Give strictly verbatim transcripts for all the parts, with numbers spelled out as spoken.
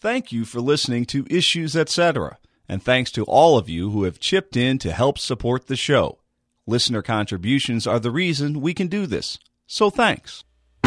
Thank you for listening to Issues, et cetera, and thanks to all of you who have chipped in to help support the show. Listener contributions are the reason we can do this, so thanks.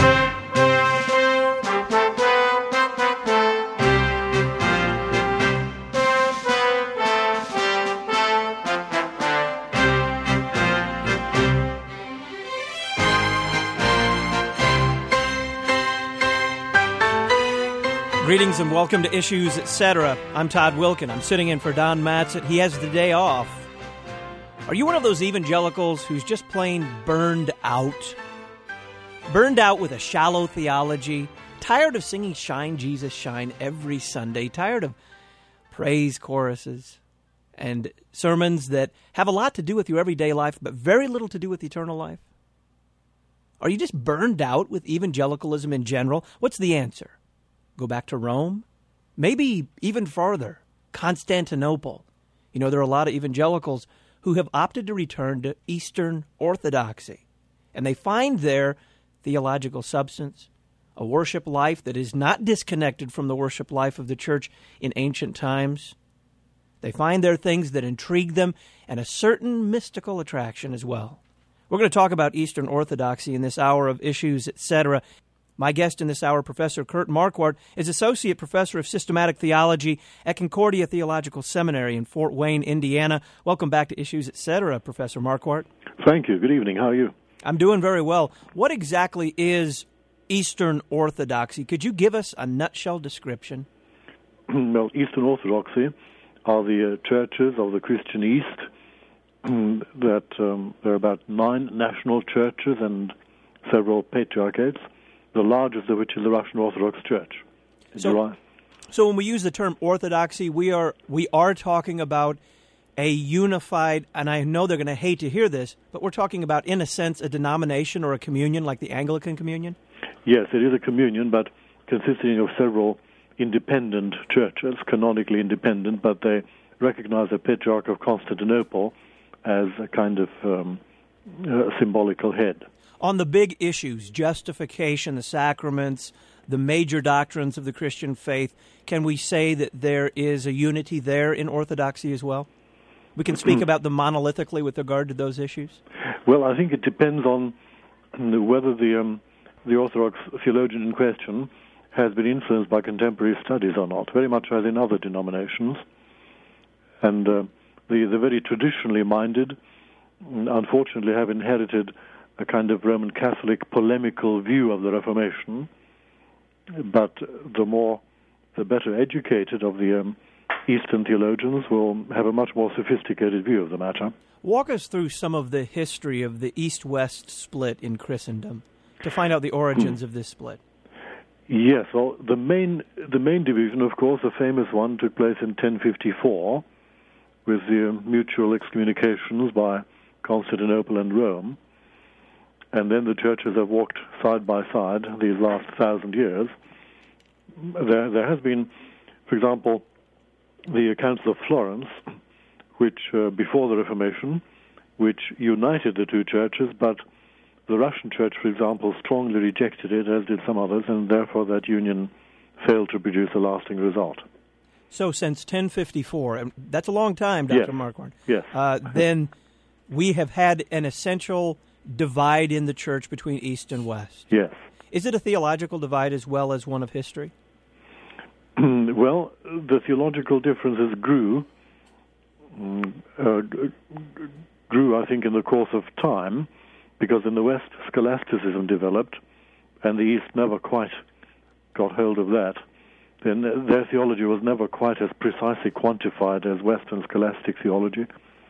Greetings and welcome to Issues, et cetera. I'm Todd Wilkin. I'm sitting in for Don Matzett. He has the day off. Are you one of those evangelicals who's just plain burned out? Burned out with a shallow theology? Tired of singing Shine, Jesus, Shine every Sunday? Tired of praise choruses and sermons that have a lot to do with your everyday life but very little to do with eternal life? Are you just burned out with evangelicalism in general? What's the answer? Go back to Rome? Maybe even farther, Constantinople. You know, there are a lot of evangelicals who have opted to return to Eastern Orthodoxy, and they find there theological substance, a worship life that is not disconnected from the worship life of the church in ancient times. They find there things that intrigue them and a certain mystical attraction as well. We're going to talk about Eastern Orthodoxy in this hour of Issues, et cetera. My guest in this hour, Professor Kurt Marquardt, is Associate Professor of Systematic Theology at Concordia Theological Seminary in Fort Wayne, Indiana. Welcome back to Issues, et cetera, Professor Marquardt. Thank you. Good evening. How are you? I'm doing very well. What exactly is Eastern Orthodoxy? Could you give us a nutshell description? Well, Eastern Orthodoxy are the uh, churches of the Christian East. that um, there are about nine national churches and several patriarchates, the largest of which is the Russian Orthodox Church. So, so when we use the term orthodoxy, we are we are talking about a unified, and I know they're going to hate to hear this, but we're talking about, in a sense, a denomination or a communion like the Anglican Communion? Yes, it is a communion, but consisting of several independent churches, canonically independent, but they recognize the Patriarch of Constantinople as a kind of um, uh, symbolical head. On the big issues, justification, the sacraments, the major doctrines of the Christian faith, can we say that there is a unity there in Orthodoxy as well? We can speak about them monolithically with regard to those issues? Well, I think it depends on whether the um, the Orthodox theologian in question has been influenced by contemporary studies or not, very much as in other denominations. And uh, the, the very traditionally minded, unfortunately, have inherited a kind of Roman Catholic polemical view of the Reformation, but the more, the better educated of the um, Eastern theologians will have a much more sophisticated view of the matter. Walk us through some of the history of the East-West split in Christendom to find out the origins of this split. Yes, well, the main the main division, of course, the famous one, took place in ten fifty-four with the um, mutual excommunications by Constantinople and Rome. And then the churches have walked side by side these last thousand years. There, there has been, for example, the Council of Florence, which, uh, before the Reformation, which united the two churches, but the Russian Church, for example, strongly rejected it, as did some others, and therefore that union failed to produce a lasting result. So since ten fifty-four, and that's a long time, Doctor Yes. Marquardt, yes. uh, then we have had an essential divide in the church between East and West. Yes. Is it a theological divide as well as one of history? Well, the theological differences grew, uh, grew, I think, in the course of time, because in the West, scholasticism developed, and the East never quite got hold of that. Then their theology was never quite as precisely quantified as Western scholastic theology.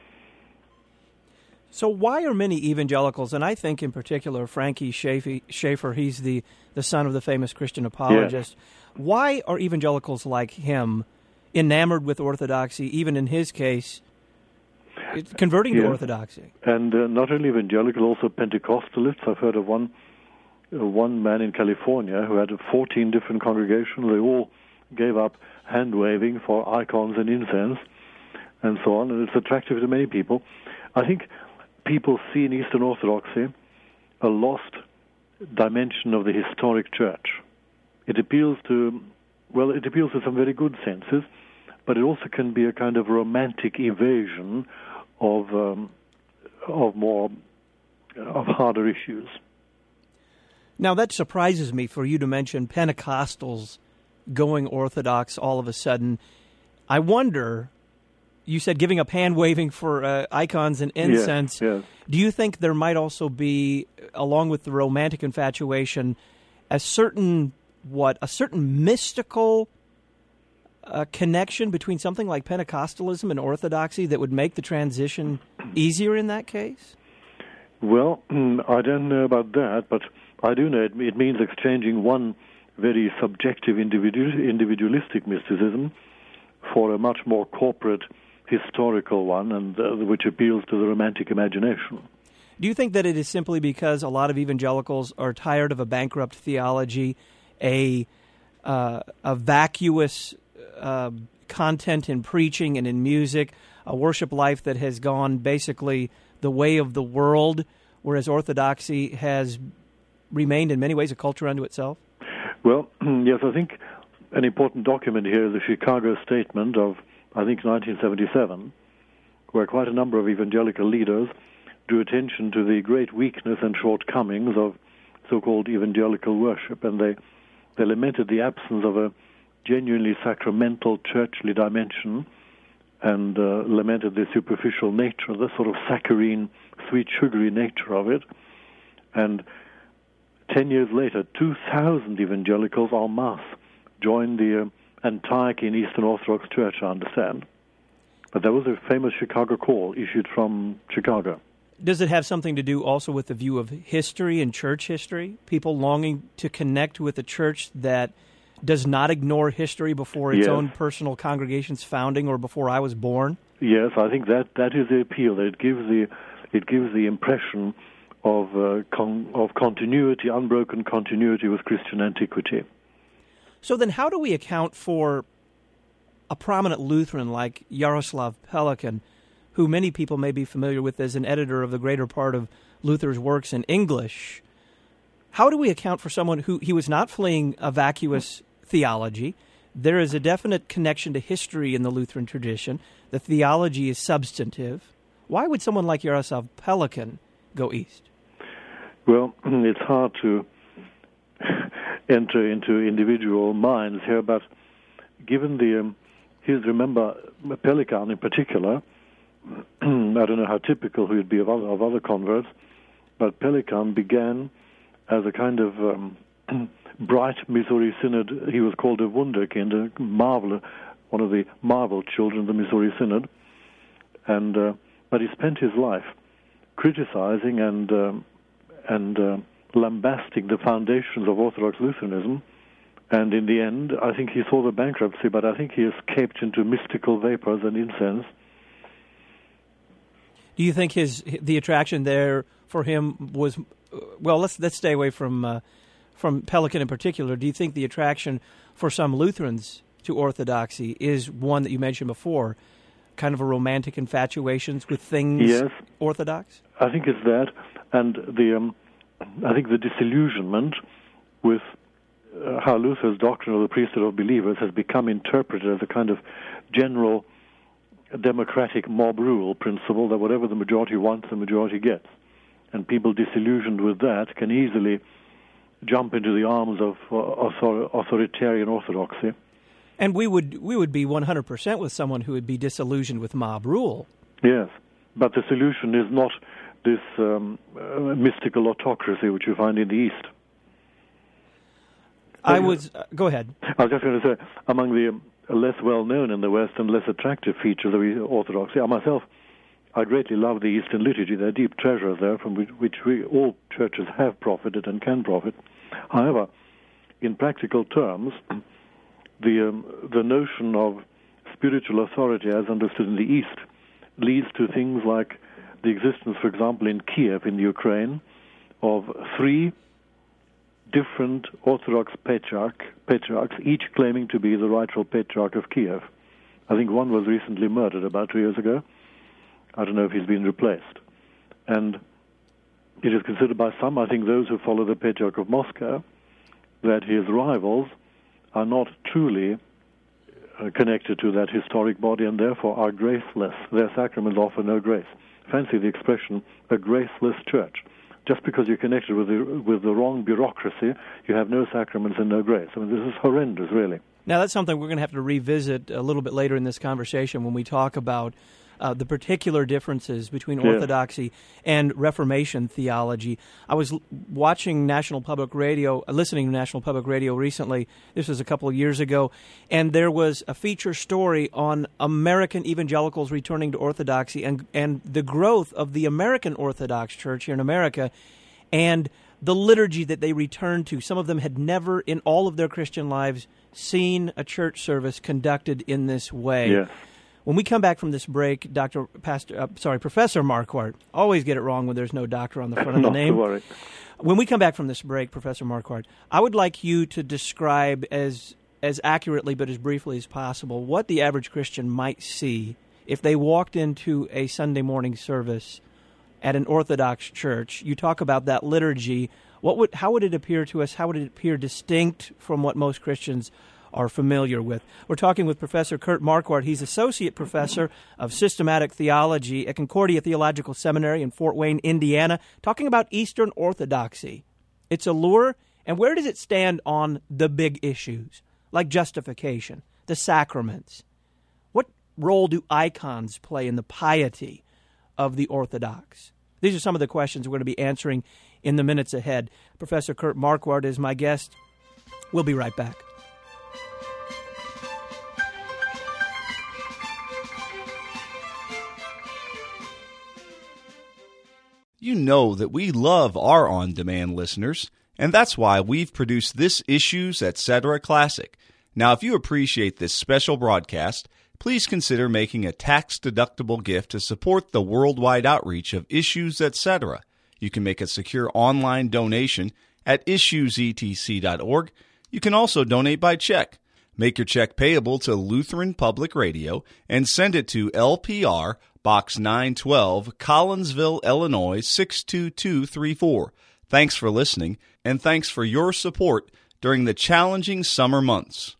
So why are many evangelicals, and I think in particular Frankie Schaeffer, he's the, the son of the famous Christian apologist, yes. Why are evangelicals like him enamored with orthodoxy, even in his case, converting yes. to orthodoxy? And uh, not only evangelical, also Pentecostalists. I've heard of one uh, one man in California who had fourteen different congregations. They all gave up hand-waving for icons and incense and so on, and it's attractive to many people. I think people see in Eastern Orthodoxy a lost dimension of the historic church. It appeals to well, it appeals to some very good senses, but it also can be a kind of romantic evasion of um, of more of harder issues. Now, that surprises me for you to mention Pentecostals going Orthodox all of a sudden. I wonder, you said giving up hand-waving for uh, icons and incense. Yes, yes. Do you think there might also be, along with the romantic infatuation, a certain, what, a certain mystical uh, connection between something like Pentecostalism and Orthodoxy that would make the transition easier in that case? Well, I don't know about that, but I do know it, it means exchanging one very subjective, individual, individualistic mysticism for a much more corporate, historical one, and uh, which appeals to the romantic imagination. Do you think that it is simply because a lot of evangelicals are tired of a bankrupt theology, a uh, a vacuous uh, content in preaching and in music, a worship life that has gone basically the way of the world, whereas Orthodoxy has remained in many ways a culture unto itself? Well, yes, I think an important document here is the Chicago Statement of, I think, nineteen seventy-seven, where quite a number of evangelical leaders drew attention to the great weakness and shortcomings of so-called evangelical worship, and they, they lamented the absence of a genuinely sacramental churchly dimension, and uh, lamented the superficial nature, the sort of saccharine, sweet, sugary nature of it. And ten years later, two thousand evangelicals en masse joined the uh, Antiochian Eastern Orthodox Church, I understand. But that was a famous Chicago call issued from Chicago. Does it have something to do also with the view of history and church history? People longing to connect with a church that does not ignore history before its yes. own personal congregation's founding or before I was born? Yes, I think that, that is the appeal. It gives the it gives the impression of uh, con- of continuity, unbroken continuity with Christian antiquity. So then how do we account for a prominent Lutheran like Jaroslav Pelikan, who many people may be familiar with as an editor of the greater part of Luther's works in English? How do we account for someone who, he was not fleeing a vacuous theology? There is a definite connection to history in the Lutheran tradition. The theology is substantive. Why would someone like Jaroslav Pelikan go east? Well, it's hard to enter into individual minds here, but given the, um, here's, remember, Pelikan in particular, I don't know how typical he would be of other, of other converts, but Pelikan began as a kind of um, bright Missouri Synod. He was called a Wunderkind, a marvel, one of the marvel children of the Missouri Synod, and uh, but he spent his life criticizing and um, and uh, lambasting the foundations of Orthodox Lutheranism, and in the end, I think he saw the bankruptcy, but I think he escaped into mystical vapors and incense. Do you think his the attraction there for him was, well, let's let's stay away from uh, from Pelikan in particular. Do you think the attraction for some Lutherans to Orthodoxy is one that you mentioned before, kind of a romantic infatuation with things yes. Orthodox? I think it's that, and the um, I think the disillusionment with uh, how Luther's doctrine of the priesthood of believers has become interpreted as a kind of general democratic mob rule principle that whatever the majority wants, the majority gets. And people disillusioned with that can easily jump into the arms of uh, author- authoritarian orthodoxy. And we would we would be one hundred percent with someone who would be disillusioned with mob rule. Yes, but the solution is not this um, uh, mystical autocracy which you find in the East. I was... Uh, go ahead. I was just going to say, among the um, less well-known in the West and less attractive features of Orthodoxy, I myself, I greatly love the Eastern liturgy. There are deep treasures there from which, which we, all churches have profited and can profit. However, in practical terms, the um, the notion of spiritual authority as understood in the East leads to things like the existence, for example, in Kiev in Ukraine, of three different Orthodox patriarch, patriarchs, each claiming to be the rightful patriarch of Kiev. I think one was recently murdered about two years ago. I don't know if he's been replaced. And it is considered by some, I think those who follow the patriarch of Moscow, that his rivals are not truly uh, connected to that historic body and therefore are graceless. Their sacraments offer no grace. Fancy the expression, a graceless church. Just because you're connected with the, with the wrong bureaucracy, you have no sacraments and no grace. I mean, this is horrendous, really. Now, that's something we're going to have to revisit a little bit later in this conversation when we talk about uh, the particular differences between Yeah. Orthodoxy and Reformation theology. I was l- watching National Public Radio, uh, listening to National Public Radio recently. This was a couple of years ago, and there was a feature story on American evangelicals returning to Orthodoxy and, and the growth of the American Orthodox Church here in America and the liturgy that they returned to. Some of them had never in all of their Christian lives seen a church service conducted in this way. Yes. When we come back from this break, Doctor Pastor, uh, sorry, Professor Marquardt, always get it wrong when there's no doctor on the front of the Not name. to worry. When we come back from this break, Professor Marquardt, I would like you to describe as as accurately but as briefly as possible what the average Christian might see if they walked into a Sunday morning service at an Orthodox church. You talk about that liturgy. What would, how would it appear to us? How would it appear distinct from what most Christians are familiar with? We're talking with Professor Kurt Marquardt. He's Associate Professor of Systematic Theology at Concordia Theological Seminary in Fort Wayne, Indiana, talking about Eastern Orthodoxy, its allure, and where does it stand on the big issues, like justification, the sacraments. What role do icons play in the piety of the Orthodox? These are some of the questions we're going to be answering in the minutes ahead. Professor Kurt Marquardt is my guest. We'll be right back. You know that we love our on-demand listeners, and that's why we've produced this Issues Etc. Classic. Now, if you appreciate this special broadcast, please consider making a tax-deductible gift to support the worldwide outreach of Issues Etc. You can make a secure online donation at issues e t c dot org. You can also donate by check. Make your check payable to Lutheran Public Radio and send it to L P R Box nine twelve, Collinsville, Illinois six two two three four. Thanks for listening, and thanks for your support during the challenging summer months.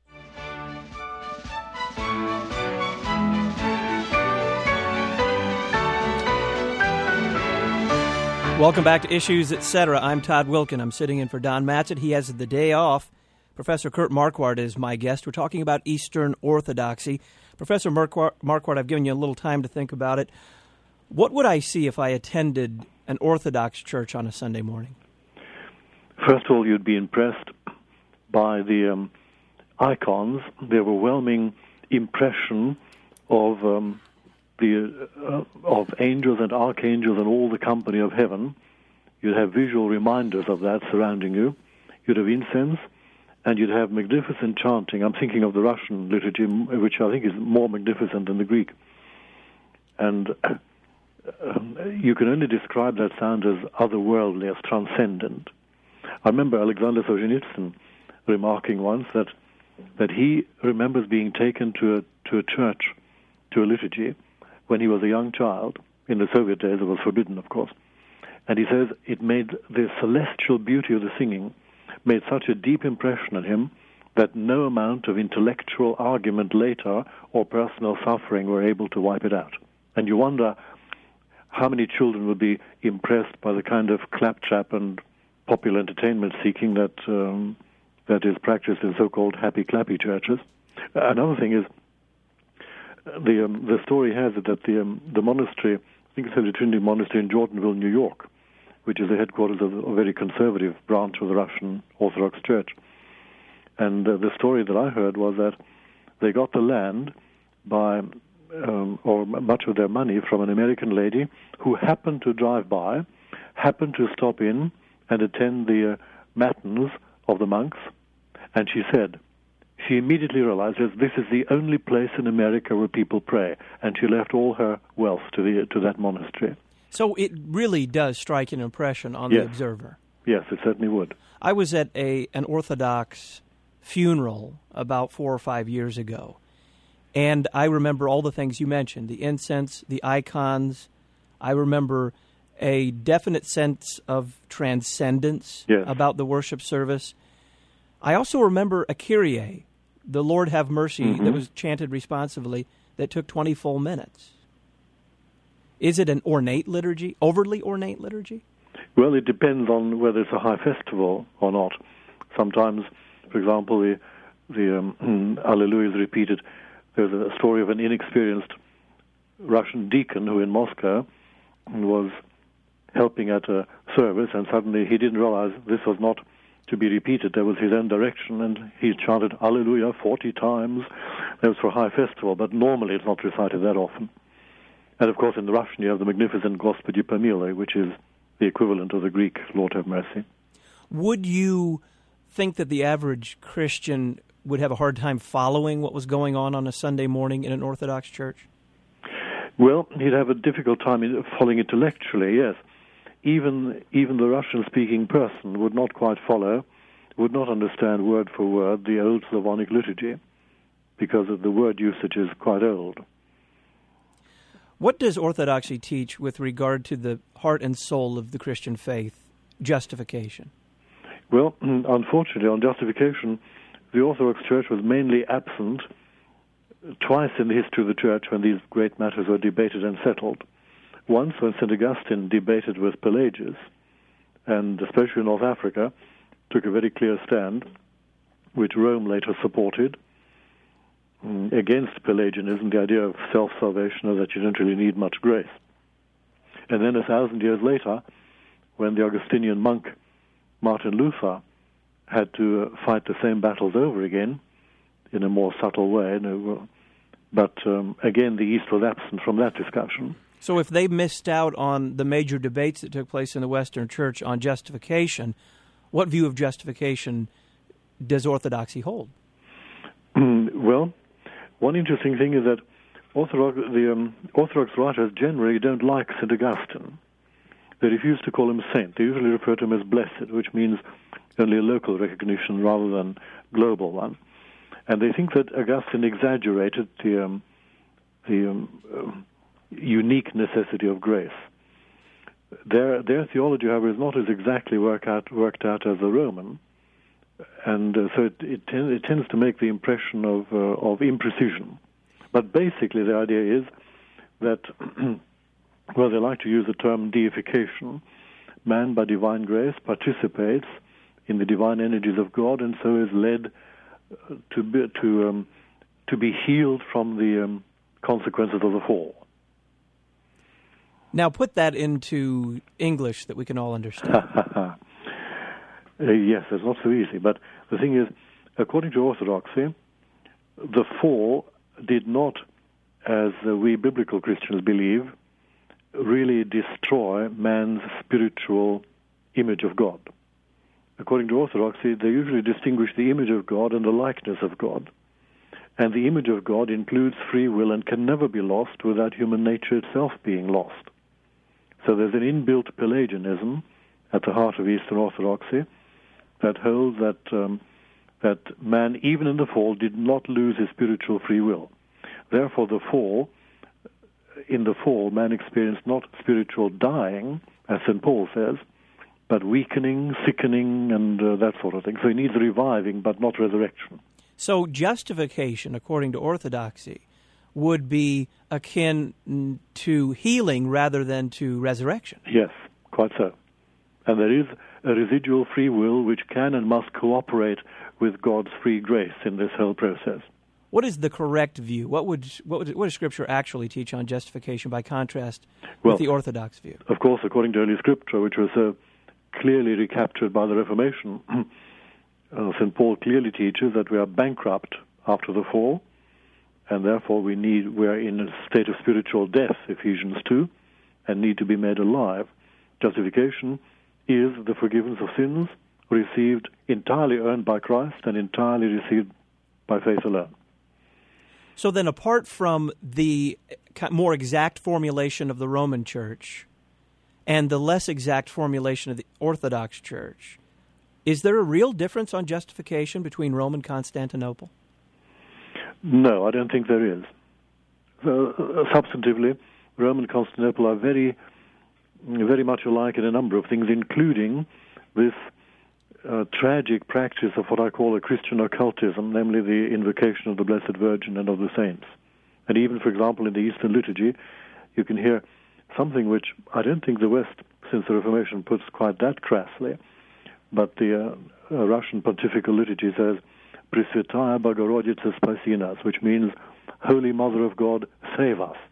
Welcome back to Issues Etc. I'm Todd Wilkin. I'm sitting in for Don Matzett. He has the day off. Professor Kurt Marquardt is my guest. We're talking about Eastern Orthodoxy. Professor Marquardt, Marquardt, I've given you a little time to think about it. What would I see if I attended an Orthodox church on a Sunday morning? First of all, you'd be impressed by the um, icons, the overwhelming impression of um, the uh, of angels and archangels and all the company of heaven. You'd have visual reminders of that surrounding you. You'd have incense, and you'd have magnificent chanting. I'm thinking of the Russian liturgy, which I think is more magnificent than the Greek. And uh, you can only describe that sound as otherworldly, as transcendent. I remember Alexander Solzhenitsyn remarking once that that he remembers being taken to a to a church, to a liturgy, when he was a young child. In the Soviet days, it was forbidden, of course. And he says it made the celestial beauty of the singing made such a deep impression on him that no amount of intellectual argument later or personal suffering were able to wipe it out. And you wonder how many children would be impressed by the kind of claptrap and popular entertainment seeking that um, that is practiced in so-called happy-clappy churches. Another thing is, the um, the story has it that the um, the monastery, I think it's the Trinity Monastery in Jordanville, New York, which is the headquarters of a very conservative branch of the Russian Orthodox Church. And uh, the story that I heard was that they got the land by, um, or much of their money, from an American lady who happened to drive by, happened to stop in and attend the uh, matins of the monks, and she said, she immediately realized that this is the only place in America where people pray, and she left all her wealth to the to that monastery. So it really does strike an impression on Yes. the observer. Yes, it certainly would. I was at a an Orthodox funeral about four or five years ago, and I remember all the things you mentioned, the incense, the icons. I remember a definite sense of transcendence Yes. about the worship service. I also remember a Kyrie, the Lord have mercy, Mm-hmm. that was chanted responsively, that took twenty full minutes. Is it an ornate liturgy, overly ornate liturgy? Well, it depends on whether it's a high festival or not. Sometimes, for example, the, the um, Alleluia is repeated. There's a story of an inexperienced Russian deacon who in Moscow was helping at a service, and suddenly he didn't realize this was not to be repeated. There was his own direction, and he chanted Alleluia forty times. That was for a high festival, but normally it's not recited that often. And of course in the Russian you have the magnificent Gospodи Помилуй, which is the equivalent of the Greek Lord have mercy. Would you think that the average Christian would have a hard time following what was going on on a Sunday morning in an Orthodox church? Well, he'd have a difficult time in following intellectually, yes. Even even the Russian-speaking person would not quite follow, would not understand word for word the old Slavonic liturgy, because of the word usage is quite old. What does Orthodoxy teach with regard to the heart and soul of the Christian faith, justification? Well, unfortunately, on justification, the Orthodox Church was mainly absent twice in the history of the Church when these great matters were debated and settled. Once when Saint Augustine debated with Pelagius, and especially in North Africa, took a very clear stand, which Rome later supported, against Pelagianism, the idea of self-salvation, or that you don't really need much grace. And then a thousand years later, when the Augustinian monk Martin Luther had to uh, fight the same battles over again in a more subtle way, no, but um, again the East was absent from that discussion. So if they missed out on the major debates that took place in the Western Church on justification, what view of justification does Orthodoxy hold? Well, one interesting thing is that Orthodox, the um, Orthodox writers generally don't like Saint Augustine. They refuse to call him saint. They usually refer to him as blessed, which means only a local recognition rather than global one. And they think that Augustine exaggerated the um, the um, uh, unique necessity of grace. Their their theology, however, is not as exactly work out, worked out as the Roman, and uh, so it it, ten, it tends to make the impression of uh, of imprecision. But basically, the idea is that, well, they like to use the term deification. Man, by divine grace, participates in the divine energies of God, and so is led to be to um, to be healed from the um, consequences of the fall. Now put that into English that we can all understand. uh, yes, it's not so easy. But the thing is, according to Orthodoxy, the fall did not, as uh, we biblical Christians believe, really destroy man's spiritual image of God. According to Orthodoxy, they usually distinguish the image of God and the likeness of God. And the image of God includes free will and can never be lost without human nature itself being lost. So there's an inbuilt Pelagianism at the heart of Eastern Orthodoxy that holds that um, that man, even in the fall, did not lose his spiritual free will. Therefore, the fall, in the fall, man experienced not spiritual dying, as Saint Paul says, but weakening, sickening, and uh, that sort of thing. So he needs reviving, but not resurrection. So justification, according to Orthodoxy, would be akin to healing rather than to resurrection. Yes, quite so. And there is a residual free will which can and must cooperate with God's free grace in this whole process. What is the correct view? What would what, would, what does Scripture actually teach on justification by contrast well, with the Orthodox view? Of course, according to early Scripture, which was so clearly recaptured by the Reformation, uh, Saint Paul clearly teaches that we are bankrupt after the fall, and therefore we need we are in a state of spiritual death, Ephesians two, and need to be made alive. Justification is the forgiveness of sins received entirely earned by Christ and entirely received by faith alone. So then, apart from the more exact formulation of the Roman Church and the less exact formulation of the Orthodox Church, is there a real difference on justification between Rome and Constantinople? No, I don't think there is. Uh, substantively, Rome and Constantinople are very, very much alike in a number of things, including this uh, tragic practice of what I call a Christian occultism, namely the invocation of the Blessed Virgin and of the saints. And even, for example, in the Eastern liturgy, you can hear something which I don't think the West, since the Reformation, puts quite that crassly, but the uh, uh, Russian pontifical liturgy says, Presvetaya Bogorodica Spasi nas, which means, Holy Mother of God, save us.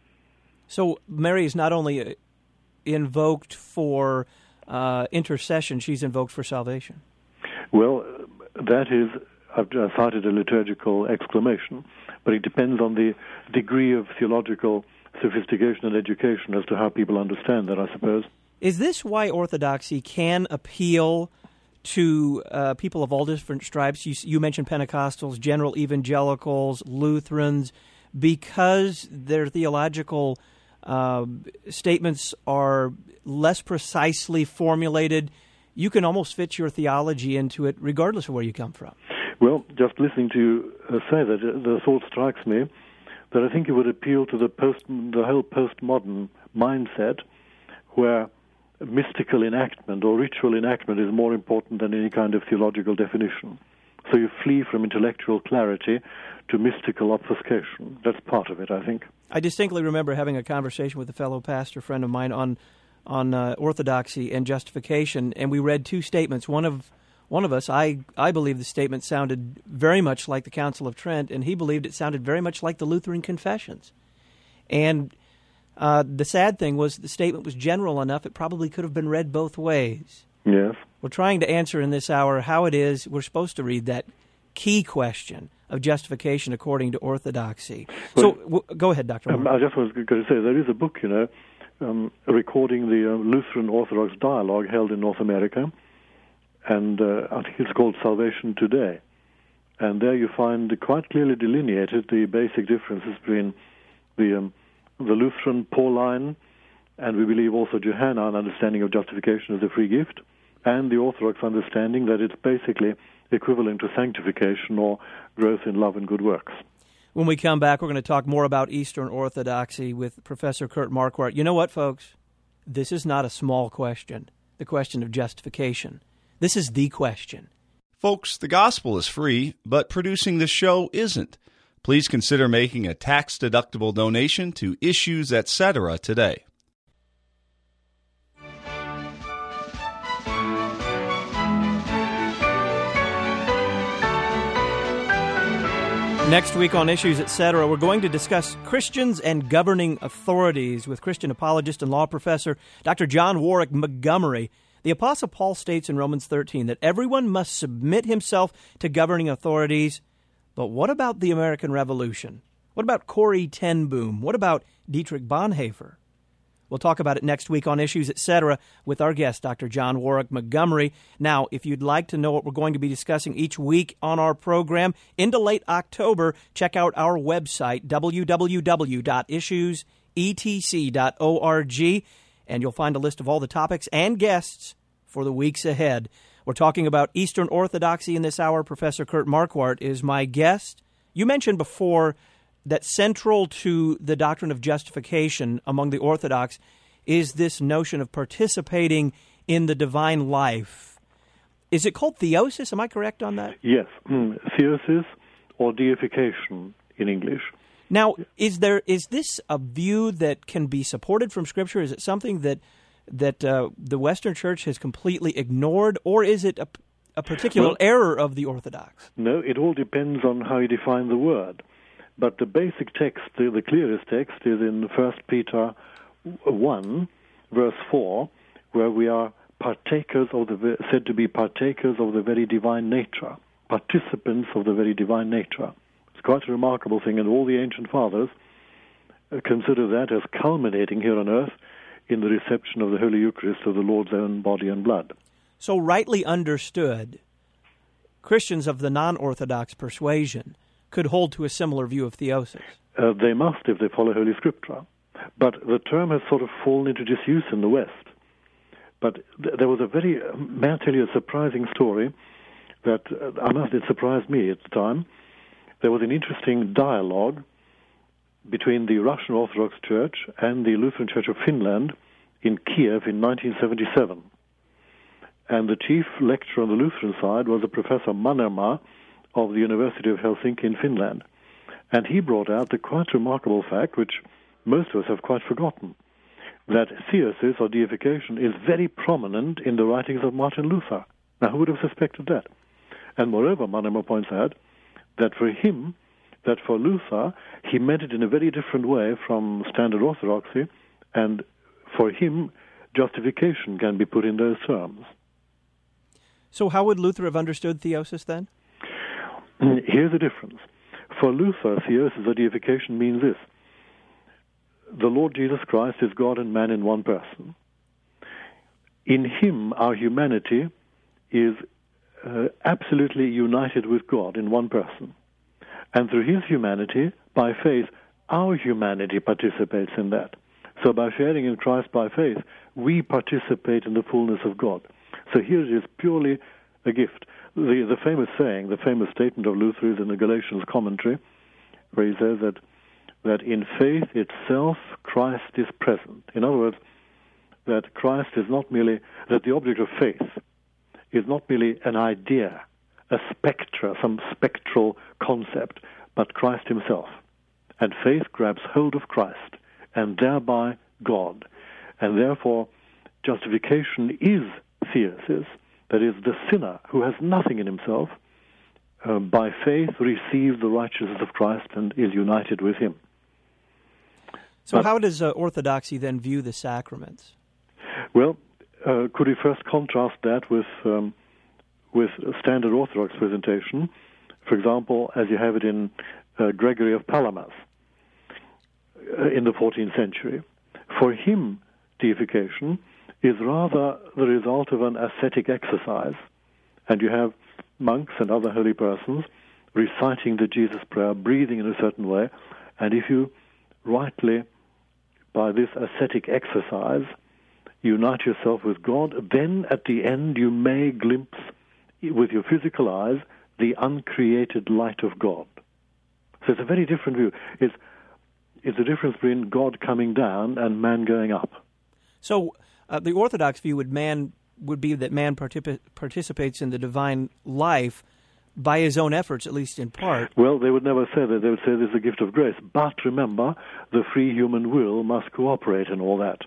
So Mary is not only invoked for uh, intercession, she's invoked for salvation. Well, that is, I've cited a liturgical exclamation, but it depends on the degree of theological sophistication and education as to how people understand that, I suppose. Is this why Orthodoxy can appeal to uh, people of all different stripes? You, you mentioned Pentecostals, general evangelicals, Lutherans, because their theological uh, statements are less precisely formulated. You can almost fit your theology into it regardless of where you come from. Well, just listening to you uh, say that, uh, the thought strikes me that I think it would appeal to the post, the whole postmodern mindset where mystical enactment or ritual enactment is more important than any kind of theological definition. So you flee from intellectual clarity to mystical obfuscation. That's part of it, I think. I distinctly remember having a conversation with a fellow pastor friend of mine on on uh, orthodoxy and justification, and we read two statements. One of one of us, I, I believe the statement sounded very much like the Council of Trent, and he believed it sounded very much like the Lutheran Confessions. And Uh, the sad thing was the statement was general enough, it probably could have been read both ways. Yes. We're trying to answer in this hour how it is we're supposed to read that key question of justification according to Orthodoxy. Well, so w- go ahead, Doctor Um, I just was going to say, there is a book, you know, um, recording the uh, Lutheran Orthodox dialogue held in North America, and uh, I think it's called Salvation Today. And there you find quite clearly delineated the basic differences between the um, the Lutheran Pauline, and we believe also Johannine understanding of justification as a free gift, and the Orthodox understanding that it's basically equivalent to sanctification or growth in love and good works. When we come back, we're going to talk more about Eastern Orthodoxy with Professor Kurt Marquardt. You know what, folks? This is not a small question, the question of justification. This is the question. Folks, the gospel is free, but producing this show isn't. Please consider making a tax-deductible donation to Issues Etc. today. Next week on Issues Etc., we're going to discuss Christians and governing authorities with Christian apologist and law professor Doctor John Warwick Montgomery. The Apostle Paul states in Romans thirteen that everyone must submit himself to governing authorities. But what about the American Revolution? What about Corrie ten Boom? What about Dietrich Bonhoeffer? We'll talk about it next week on Issues Etc. with our guest, Doctor John Warwick Montgomery. Now, if you'd like to know what we're going to be discussing each week on our program into late October, check out our website, w w w dot issues e t c dot org, and you'll find a list of all the topics and guests for the weeks ahead. We're talking about Eastern Orthodoxy in this hour. Professor Kurt Marquardt is my guest. You mentioned before that central to the doctrine of justification among the Orthodox is this notion of participating in the divine life. Is it called theosis? Am I correct on that? Yes, mm, theosis or deification in English. Now, is there is this a view that can be supported from Scripture? Is it something that that uh, the Western Church has completely ignored, or is it a, a particular well, error of the Orthodox? No, it all depends on how you define the word. But the basic text, the, the clearest text, is in First Peter one, verse four, where we are partakers of the said to be partakers of the very divine nature, participants of the very divine nature. It's quite a remarkable thing, and all the ancient fathers consider that as culminating here on earth in the reception of the Holy Eucharist of the Lord's own body and blood. So rightly understood, Christians of the non-Orthodox persuasion could hold to a similar view of theosis. Uh, they must if they follow Holy Scripture. But the term has sort of fallen into disuse in the West. But th- there was a very, uh, may I tell you a surprising story that, uh, I must, it surprised me at the time. There was an interesting dialogue between the Russian Orthodox Church and the Lutheran Church of Finland in Kiev in nineteen seventy-seven. and the chief lecturer on the Lutheran side was a Professor Mannerma of the University of Helsinki in Finland. And he brought out the quite remarkable fact, which most of us have quite forgotten, that theosis or deification is very prominent in the writings of Martin Luther. Now, who would have suspected that? And moreover, Mannerma points out that for him, that for Luther, he meant it in a very different way from standard orthodoxy, and for him, justification can be put in those terms. So how would Luther have understood theosis then? Here's the difference. For Luther, theosis or deification means this. The Lord Jesus Christ is God and man in one person. In him, our humanity is uh, absolutely united with God in one person. And through his humanity, by faith, our humanity participates in that. So by sharing in Christ by faith, we participate in the fullness of God. So here it is purely a gift. The, the famous saying, the famous statement of Luther is in the Galatians commentary, where he says that that in faith itself Christ is present. In other words, that Christ is not merely, that the object of faith is not merely an idea, a spectra, some spectral concept, but Christ himself. And faith grabs hold of Christ, and thereby God. And therefore, justification is theosis, that is, the sinner who has nothing in himself, uh, by faith receives the righteousness of Christ and is united with him. So but, how does uh, Orthodoxy then view the sacraments? Well, uh, could we first contrast that with um, with standard Orthodox presentation? For example, as you have it in uh, Gregory of Palamas uh, in the fourteenth century. For him, deification is rather the result of an ascetic exercise, and you have monks and other holy persons reciting the Jesus prayer, breathing in a certain way, and if you rightly, by this ascetic exercise, unite yourself with God, then at the end you may glimpse with your physical eyes the uncreated light of God. So it's a very different view. It's, it's a difference between God coming down and man going up. So uh, the Orthodox view would man would be that man particip- participates in the divine life by his own efforts, at least in part. Well, they would never say that. They would say this is a gift of grace. But remember, the free human will must cooperate in all that.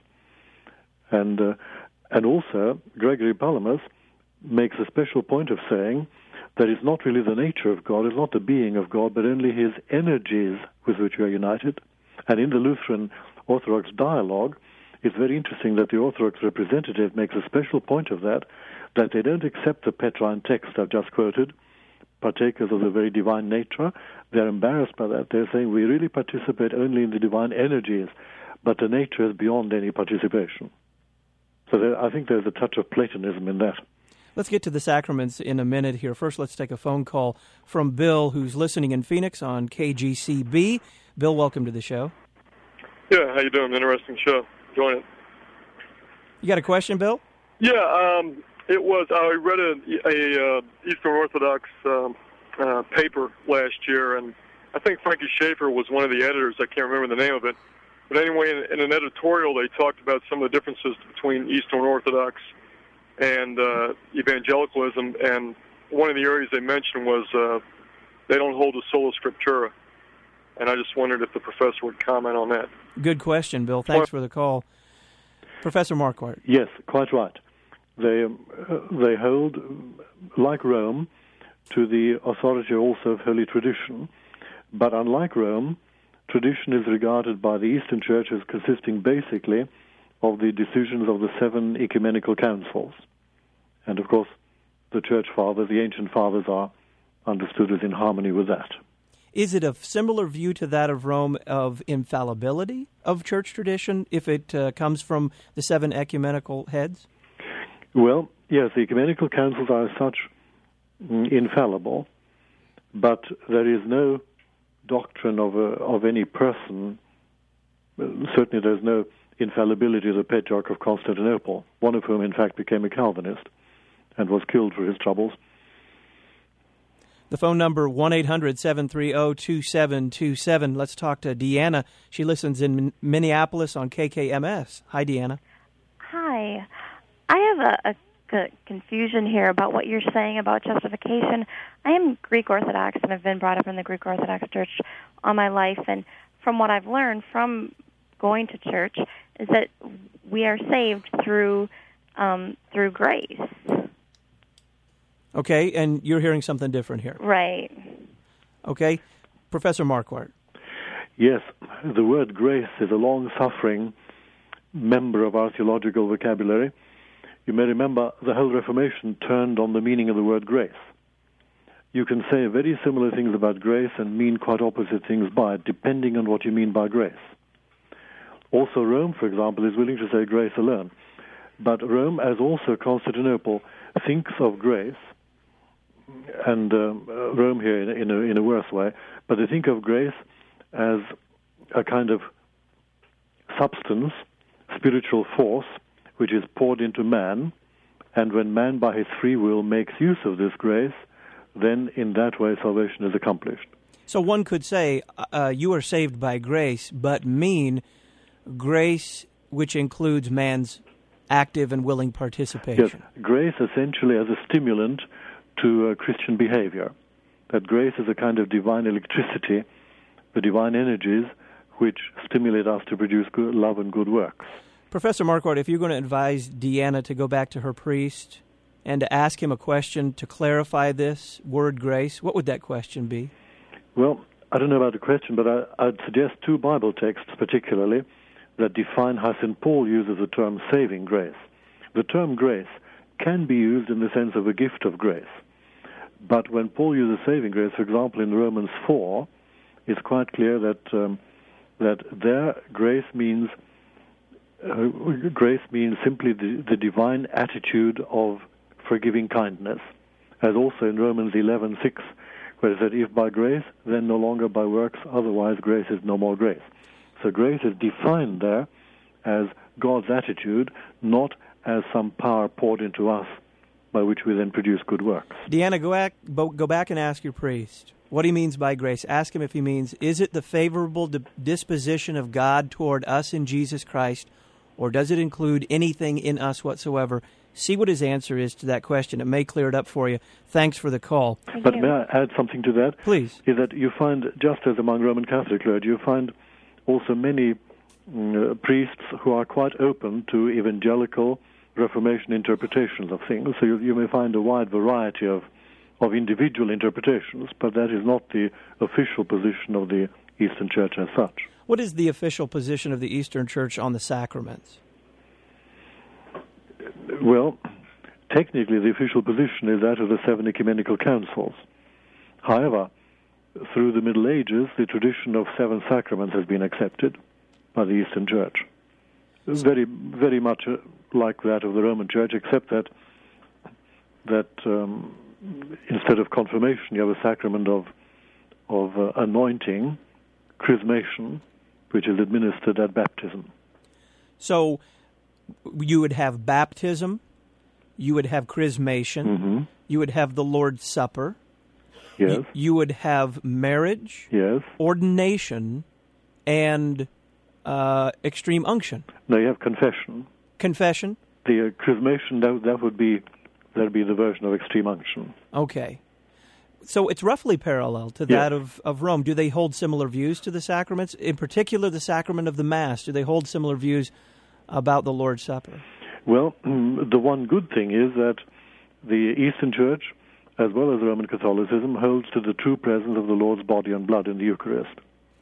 And uh, and also, Gregory Palamas makes a special point of saying that it's not really the nature of God, it's not the being of God, but only his energies with which we are united. And in the Lutheran Orthodox dialogue, it's very interesting that the Orthodox representative makes a special point of that, that they don't accept the Petrine text I've just quoted, partakers of the very divine nature. They're embarrassed by that. They're saying we really participate only in the divine energies, but the nature is beyond any participation. So there, I think there's a touch of Platonism in that. Let's get to the sacraments in a minute here. First, let's take a phone call from Bill, who's listening in Phoenix on K G C B. Bill, welcome to the show. Yeah, how you doing? Interesting show. Enjoying it. You got a question, Bill? Yeah, um, it was, I read a, a uh, Eastern Orthodox um, uh, paper last year, and I think Frankie Schaeffer was one of the editors. I can't remember the name of it. But anyway, in, in an editorial, they talked about some of the differences between Eastern Orthodox and uh, evangelicalism, and one of the areas they mentioned was uh, they don't hold the sola scriptura. And I just wondered if the professor would comment on that. Good question, Bill. Thanks for the call. Professor Marquardt. Yes, quite right. They, uh, they hold, like Rome, to the authority also of Holy Tradition. But unlike Rome, tradition is regarded by the Eastern Church as consisting basically of the decisions of the seven ecumenical councils. And of course, the Church Fathers, the ancient Fathers, are understood as in harmony with that. Is it a similar view to that of Rome of infallibility of church tradition if it uh, comes from the seven ecumenical heads? Well, yes, the ecumenical councils are as such mm, infallible, but there is no doctrine of a, of any person. Certainly there's no infallibility of the Patriarch of Constantinople, one of whom in fact became a Calvinist and was killed for his troubles. The phone number, one eight hundred seven three zero two seven two seven. Let's talk to Deanna. She listens in Minneapolis on K K M S. Hi, Deanna. Hi. I have a, a c- confusion here about what you're saying about justification. I am Greek Orthodox, and I've been brought up in the Greek Orthodox Church all my life. And from what I've learned from going to church is that we are saved through um, through grace. Okay, and you're hearing something different here. Right. Okay. Professor Marquardt. Yes, the word grace is a long-suffering member of our theological vocabulary. You may remember the whole Reformation turned on the meaning of the word grace. You can say very similar things about grace and mean quite opposite things by it, depending on what you mean by grace. Also, Rome, for example, is willing to say grace alone. But Rome, as also Constantinople, thinks of grace, and uh, Rome here in, in, a, in a worse way, but they think of grace as a kind of substance, spiritual force, which is poured into man, and when man by his free will makes use of this grace, then in that way salvation is accomplished. So one could say uh, you are saved by grace, but mean grace which includes man's active and willing participation. Yes, grace essentially as a stimulant to uh, Christian behavior. That grace is a kind of divine electricity, the divine energies which stimulate us to produce good love and good works. Professor Marquardt, if you're going to advise Deanna to go back to her priest and to ask him a question to clarify this word grace, what would that question be? Well, I don't know about the question, but I, I'd suggest two Bible texts particularly that define how Saint Paul uses the term saving grace. The term grace can be used in the sense of a gift of grace. But when Paul uses saving grace, for example, in Romans four, it's quite clear that um, that there grace means uh, grace means simply the, the divine attitude of forgiving kindness, as also in Romans eleven six, where it said, "If by grace, then no longer by works; otherwise, grace is no more grace." So grace is defined there as God's attitude, not as some power poured into us by which we then produce good works. Deanna, go back, go back and ask your priest what he means by grace. Ask him if he means, is it the favorable disposition of God toward us in Jesus Christ, or does it include anything in us whatsoever? See what his answer is to that question. It may clear it up for you. Thanks for the call. Thank but you. may I add something to that? Please. Is that you find, just as among Roman Catholic clergy, you find also many mm, uh, priests who are quite open to evangelical Reformation interpretations of things. So you, you may find a wide variety of, of individual interpretations, but that is not the official position of the Eastern Church as such. What is the official position of the Eastern Church on the sacraments? Well, technically the official position is that of the seven ecumenical councils. However, through the Middle Ages, the tradition of seven sacraments has been accepted by the Eastern Church. Very, very much like that of the Roman Church, except that that um, instead of confirmation, you have a sacrament of of uh, anointing, chrismation, which is administered at baptism. So you would have baptism, you would have chrismation, Mm-hmm. you would have the Lord's Supper, Yes. y- you would have marriage, Yes. ordination, and uh, extreme unction. Now you have confession. Confession? The uh, chrismation, that, that would be that would be the version of extreme unction. Okay. So it's roughly parallel to Yes. that of, of Rome. Do they hold similar views to the sacraments? In particular, the sacrament of the Mass. Do they hold similar views about the Lord's Supper? Well, the one good thing is that the Eastern Church, as well as Roman Catholicism, holds to the true presence of the Lord's body and blood in the Eucharist.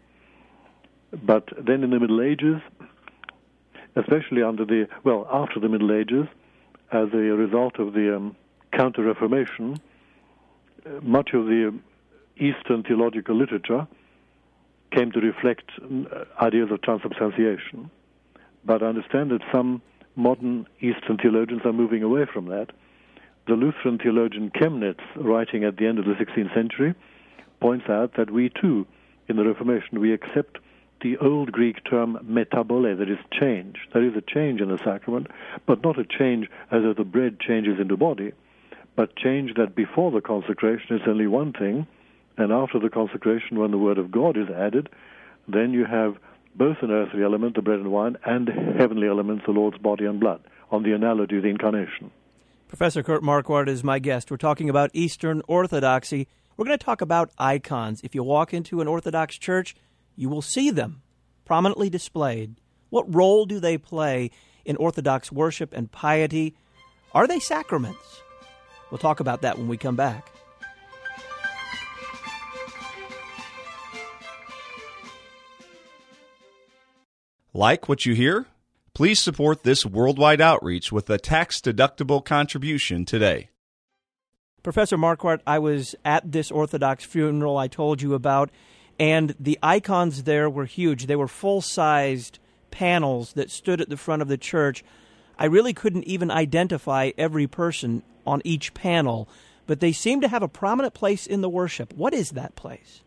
But then in the Middle Ages, especially under the, well, after the Middle Ages, as a result of the um, Counter-Reformation, uh, much of the Eastern theological literature came to reflect uh, ideas of transubstantiation. But I understand that some modern Eastern theologians are moving away from that. The Lutheran theologian Chemnitz, writing at the end of the sixteenth century, points out that we too, in the Reformation, we accept the old Greek term metabole, that is change. There is a change in the sacrament, but not a change as though the bread changes into body, but change that before the consecration is only one thing, and after the consecration, when the Word of God is added, then you have both an earthly element, the bread and wine, and heavenly elements, the Lord's body and blood, on the analogy of the Incarnation. Professor Kurt Marquardt is my guest. We're talking about Eastern Orthodoxy. We're going to talk about icons. If you walk into an Orthodox church, you will see them prominently displayed. What role do they play in Orthodox worship and piety? Are they sacraments? We'll talk about that when we come back. Like what you hear? Please support this worldwide outreach with a tax-deductible contribution today. Professor Marquardt, I was at this Orthodox funeral I told you about, and the icons there were huge. They were full-sized panels that stood at the front of the church. I really couldn't even identify every person on each panel, but they seem to have a prominent place in the worship. What is that place?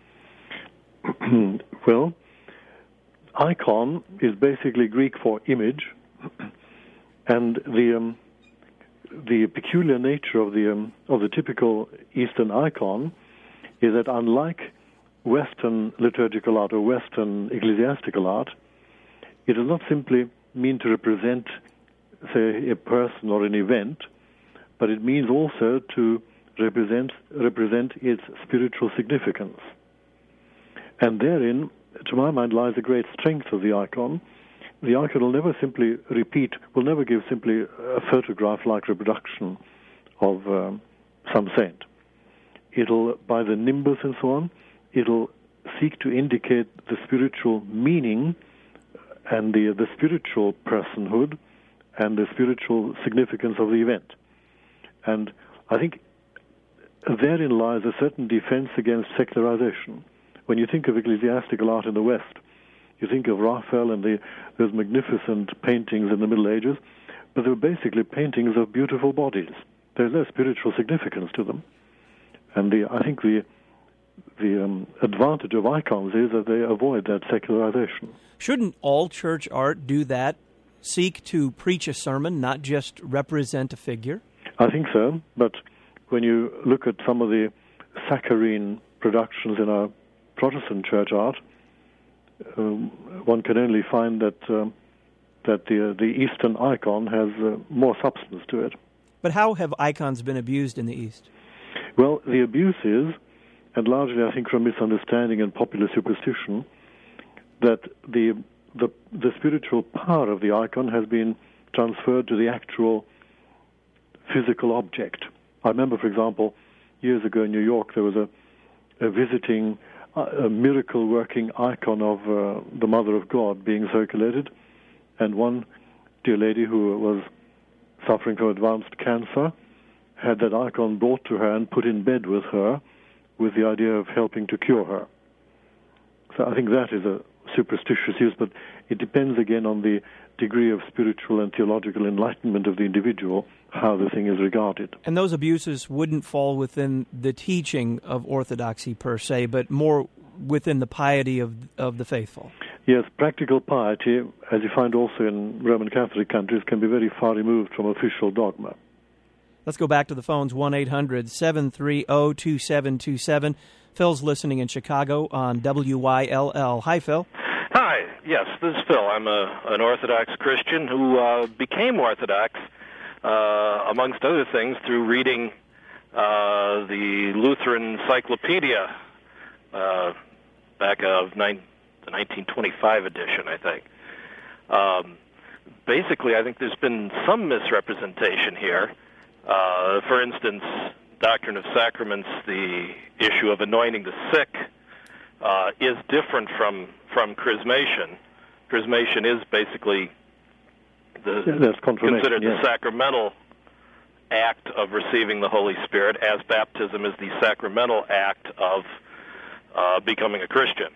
Well, icon is basically Greek for image, and the um, the peculiar nature of the um, of the typical Eastern icon is that, unlike Western liturgical art or Western ecclesiastical art, it does not simply mean to represent, say, a person or an event, but it means also to represent represent its spiritual significance. And therein, to my mind, lies the great strength of the icon. The icon will never simply repeat, will never give simply a photograph-like reproduction of um, some saint. It'll, by the nimbus and so on, it'll seek to indicate the spiritual meaning and the, the spiritual personhood and the spiritual significance of the event. And I think therein lies a certain defense against secularization. When you think of ecclesiastical art in the West, you think of Raphael and the, those magnificent paintings in the Middle Ages, but they were basically paintings of beautiful bodies. There's no spiritual significance to them. And the, I think the, the um, advantage of icons is that they avoid that secularization. Shouldn't all church art do that? Seek to preach a sermon, not just represent a figure? I think so, but when you look at some of the saccharine productions in our Protestant church art, um, one can only find that um, that the uh, the Eastern icon has uh, more substance to it. But how have icons been abused in the East? Well, the abuse is, and largely I think from misunderstanding and popular superstition, that the the the spiritual power of the icon has been transferred to the actual physical object. I remember, for example, years ago in New York, there was a, a visiting, a miracle-working icon of uh, the Mother of God being circulated, and one dear lady who was suffering from advanced cancer had that icon brought to her and put in bed with her with the idea of helping to cure her. So I think that is a superstitious use, but it depends again on the degree of spiritual and theological enlightenment of the individual, how the thing is regarded. And those abuses wouldn't fall within the teaching of orthodoxy per se, but more within the piety of of the faithful. Yes, practical piety, as you find also in Roman Catholic countries, can be very far removed from official dogma. Let's go back to the phones, one eight hundred seven three zero two seven two seven. Phil's listening in Chicago on W Y L L. Hi, Phil. Hi, yes, this is Phil. I'm a, an Orthodox Christian who uh, became Orthodox, uh, amongst other things, through reading uh, the Lutheran Encyclopedia uh, back of nine, the nineteen twenty-five edition, I think. Um, basically, I think there's been some misrepresentation here. Uh, for instance, doctrine of sacraments, the issue of anointing the sick, uh, is different from, from chrismation. Chrismation is basically the yeah, considered yeah. the sacramental act of receiving the Holy Spirit, as baptism is the sacramental act of uh, becoming a Christian.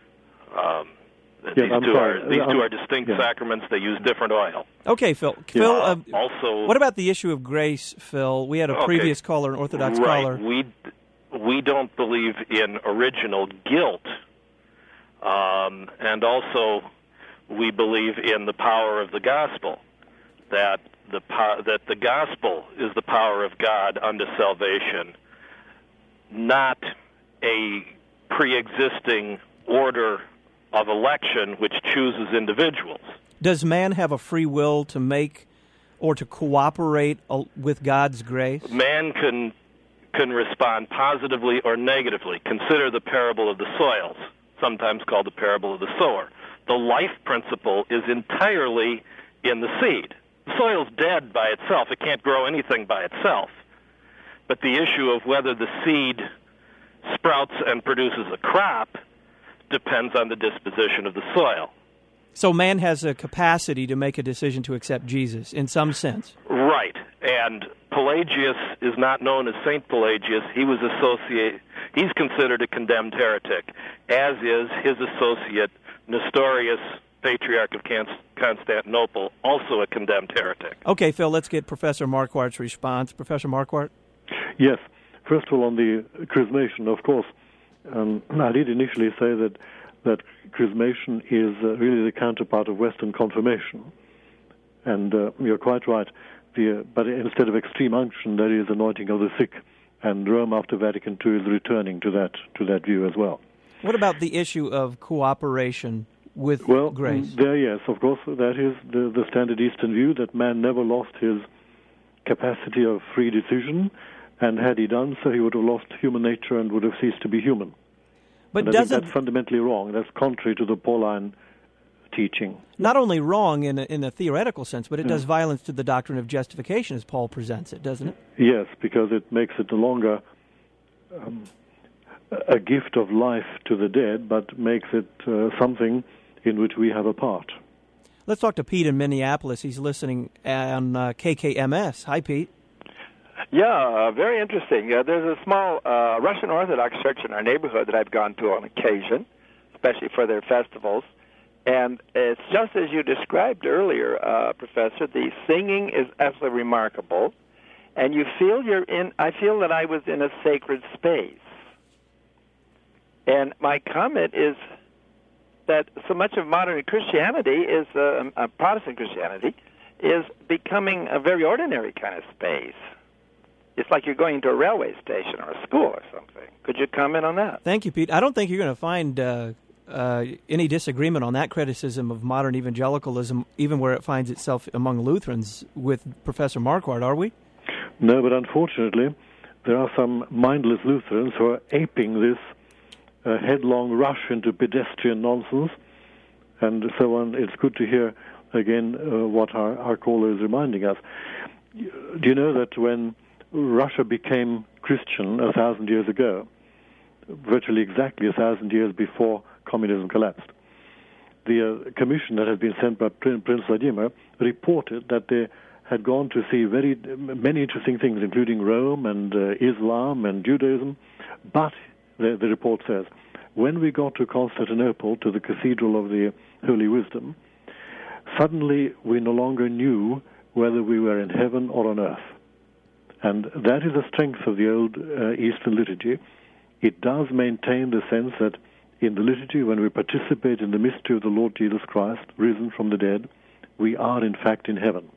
Um, yes, these I'm two sorry. are these I'm, two are distinct yeah. sacraments. They use different oil. Okay, Phil. Phil, uh, also, what about the issue of grace, Phil? We had a okay. previous caller, an Orthodox right. caller. We we don't believe in original guilt, um, and also we believe in the power of the gospel. That the po- that the gospel is the power of God unto salvation, not a pre-existing order of election which chooses individuals. Does man have a free will to make or to cooperate with God's grace? Man can can respond positively or negatively. Consider the parable of the soils, sometimes called the parable of the sower. The life principle is entirely in the seed. The soil's dead by itself. It can't grow anything by itself. But the issue of whether the seed sprouts and produces a crop depends on the disposition of the soil. So man has a capacity to make a decision to accept Jesus, in some sense. Right. And Pelagius is not known as Saint Pelagius. He was associate. He's considered a condemned heretic, as is his associate Nestorius, Patriarch of Constantinople, also a condemned heretic. Okay, Phil, let's get Professor Marquardt's response. Professor Marquardt? Yes. First of all, on the chrismation, of course, um, I did initially say that that chrismation is uh, really the counterpart of Western confirmation. And uh, you're quite right. The, uh, but instead of extreme unction, there is anointing of the sick. And Rome, after Vatican Two, is returning to that to that view as well. What about the issue of cooperation with well, grace? There, yes, of course, that is the, the standard Eastern view, that man never lost his capacity of free decision, and had he done so, he would have lost human nature and would have ceased to be human. But and I doesn't think that's fundamentally wrong. That's contrary to the Pauline teaching. Not only wrong in a, in a theoretical sense, but it Yeah. does violence to the doctrine of justification as Paul presents it, doesn't it? Yes, because it makes it no longer um, a gift of life to the dead, but makes it uh, something in which we have a part. Let's talk to Pete in Minneapolis. He's listening on uh, K K M S. Hi, Pete. Yeah, uh, very interesting. Uh, there's a small uh, Russian Orthodox church in our neighborhood that I've gone to on occasion, especially for their festivals. And it's just as you described earlier, uh, Professor. The singing is absolutely remarkable. And you feel you're in, I feel that I was in a sacred space. And my comment is that so much of modern Christianity is, uh, uh, Protestant Christianity, is becoming a very ordinary kind of space. It's like you're going to a railway station or a school or something. Could you comment on that? Thank you, Pete. I don't think you're going to find uh, uh, any disagreement on that criticism of modern evangelicalism, even where it finds itself among Lutherans, with Professor Marquardt, are we? No, but unfortunately, there are some mindless Lutherans who are aping this uh, headlong rush into pedestrian nonsense, and so on. It's good to hear, again, uh, what our, our caller is reminding us. Do you know that when Russia became Christian a thousand years ago, virtually exactly a thousand years before communism collapsed, the uh, commission that had been sent by Prince Vladimir reported that they had gone to see very many interesting things, including Rome and uh, Islam and Judaism. But, the, the report says, when we got to Constantinople, to the Cathedral of the Holy Wisdom, suddenly we no longer knew whether we were in heaven or on earth. And that is the strength of the old uh, Eastern liturgy. It does maintain the sense that in the liturgy, when we participate in the mystery of the Lord Jesus Christ, risen from the dead, we are in fact in heaven.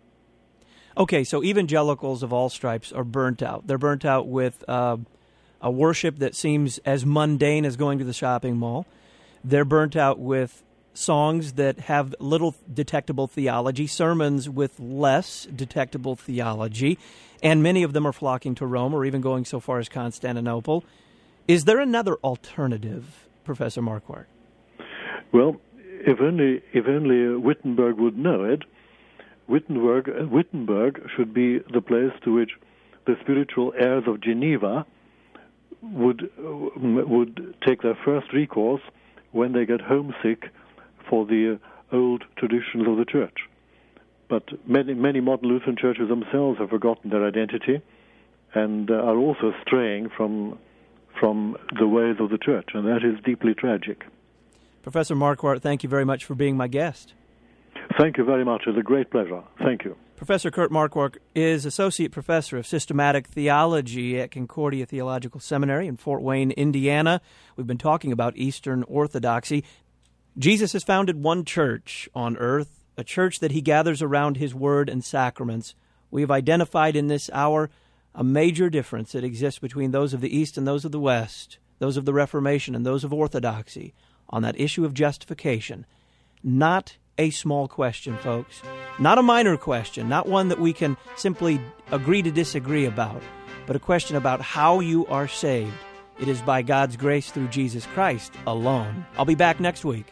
Okay, so evangelicals of all stripes are burnt out. They're burnt out with uh, a worship that seems as mundane as going to the shopping mall. They're burnt out with songs that have little detectable theology, sermons with less detectable theology, and many of them are flocking to Rome or even going so far as Constantinople. Is there another alternative, Professor Marquardt? Well, if only if only Wittenberg would know it, Wittenberg, Wittenberg should be the place to which the spiritual heirs of Geneva would would take their first recourse when they get homesick for the uh, old traditions of the church. But many many modern Lutheran churches themselves have forgotten their identity and uh, are also straying from from the ways of the church, and that is deeply tragic. Professor Marquardt, thank you very much for being my guest. Thank you very much. It's a great pleasure. Thank you. Professor Kurt Marquardt is Associate Professor of Systematic Theology at Concordia Theological Seminary in Fort Wayne, Indiana. We've been talking about Eastern Orthodoxy. Jesus has founded one church on earth, a church that he gathers around his word and sacraments. We have identified in this hour a major difference that exists between those of the East and those of the West, those of the Reformation and those of Orthodoxy, on that issue of justification. Not a small question, folks. Not a minor question, not one that we can simply agree to disagree about, but a question about how you are saved. It is by God's grace through Jesus Christ alone. I'll be back next week.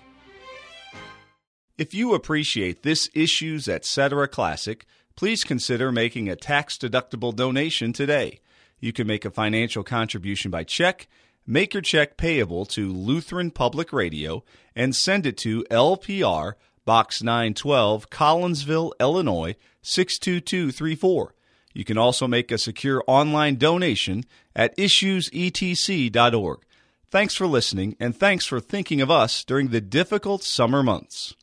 If you appreciate this Issues Etc. Classic, please consider making a tax-deductible donation today. You can make a financial contribution by check, make your check payable to Lutheran Public Radio, and send it to L P R, Box nine twelve, Collinsville, Illinois, six two two three four. You can also make a secure online donation at issues e t c dot org. Thanks for listening, and thanks for thinking of us during the difficult summer months.